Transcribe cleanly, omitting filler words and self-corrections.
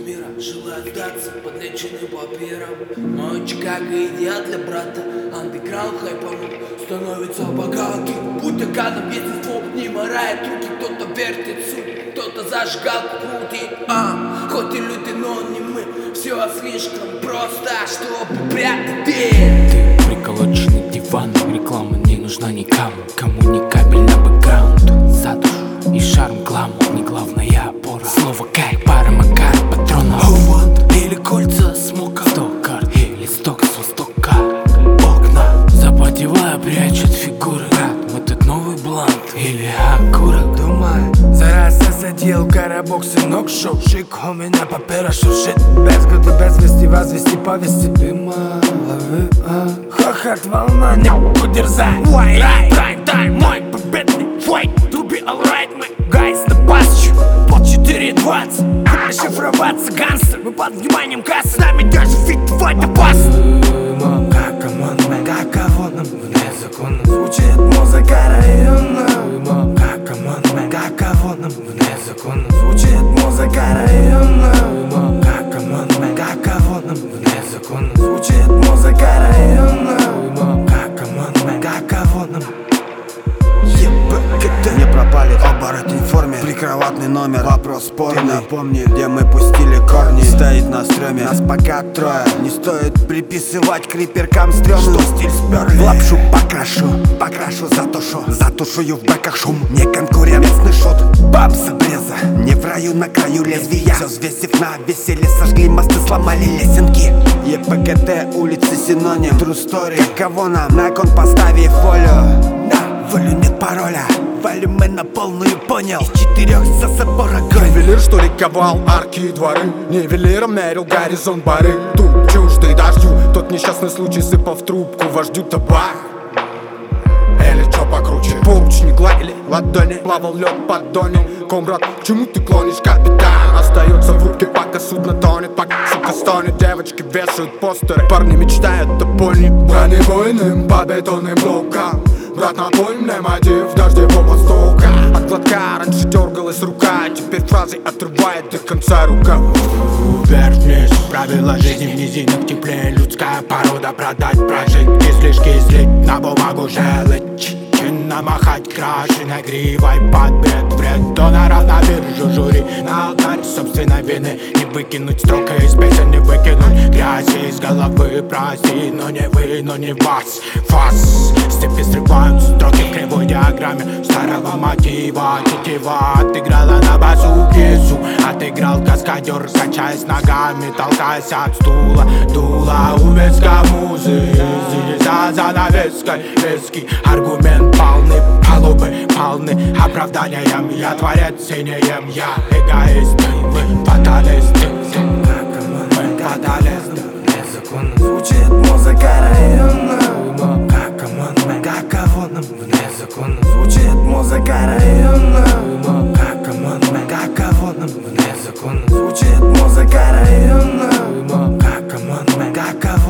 мира желает сдаться подлеченным папиром. Мой Чикаго идеал для брата. Андеграунд хайпанул, становится богатым. Будь оканом естеством, не морает руки. Кто-то вертит суп, кто-то зажигалку крутит. Хоть и люди, но не мы. Все слишком просто, чтобы прятать дверь. Ты приколоченный диван, реклама не нужна никому. Кому не кабель на бэкграунд, за душу и шарм гламур. Не главная опора, слово кайф, пара макар, патронов. Или кольца смока, 100 карт или сток с востока. Окна запотевая прячут фигуры. Брат, мы тут новый блант или окурок. Думаю, зараз засадил коробок, сынок, шоу. Шик, у меня папера шуршит. Без года, без вести, возвести повести. Дыма, лови, хохот, волна, не удержать. Прайм тайм, мой победный файт. To be alright, мы гайс на пасчу. Под 4:20, шифроваться гангстер. Мы под вниманием кассы, с нами даже фитовать опасно. Как команд, как кого нам вне закона. Звучит музыка района. Как команд, как кого нам вне закона. Звучит музыка района. Как команд, как кого нам вне закона. Звучит музыка района. Как команд, как кого нам. Не пропали, оборотень в форме, прикроватный номер, вопрос спорный. Ты напомни, где мы пустили корни. Стоит на стреме, нас пока трое. Не стоит приписывать криперкам стрёмным. Что стиль сперли, в лапшу покрашу, затушую в бэках шум. Не конкурентный шут, бабс обреза. Не в раю, на краю лезвия. Все взвесив на веселье, сожгли мосты, сломали лесенки. ЕПКТ, улицы синоним, true story. Каково нам, на кон поставив волю. Волю нет пароля, валим мы на полную, понял. Из 4 за собора гонь. Ювелир, что ликовал арки и дворы, нивелиром мерил горизонт бары. Тут чуждый дождю, тот несчастный случай сыпал в трубку вождю табак. Или чё покруче, поручни гладили ладони, плавал лед под дони. Комрад, к чему ты клонишь, капитан? Остается в рубке, пока судно тонет, пока сука стонет. Девочки вешают постеры, парни мечтают о пони. Бронебойным по бетонным блокам. Брат, напой мне мотив дождевого стока. От глотка раньше дергалась рука, теперь фразой отрывает до конца рукав. Вверх-вниз, правила жизни в низинах теплее. Людская порода, продать, прожить, излишки слить, на бумагу желать. Намахать крашеной гривой под бред. Вред донора на биржу жюри. На алтарь собственной вины. Не выкинуть строка из песен, не выкинуть грязи из головы. Прости, но не вы, но не вас. Фас, степи срывают строки в кривой диаграмме старого мотива. Тетива отыграла на басу пьесу. Отыграл каскадер, качаясь ногами, толкаясь от стула. Дула у виска музы. За занавеской веский аргумент полны, палубы полны оправданием. Я творец синеем, я эгоист, вы фаталисты. Мы фаталисты. Незаконно звучит музыка района. Как команд, как кого нам вне закона. Звучит музыка района. Как команд, как кого нам вне закона. Звучит музыка района. Как команд, как кого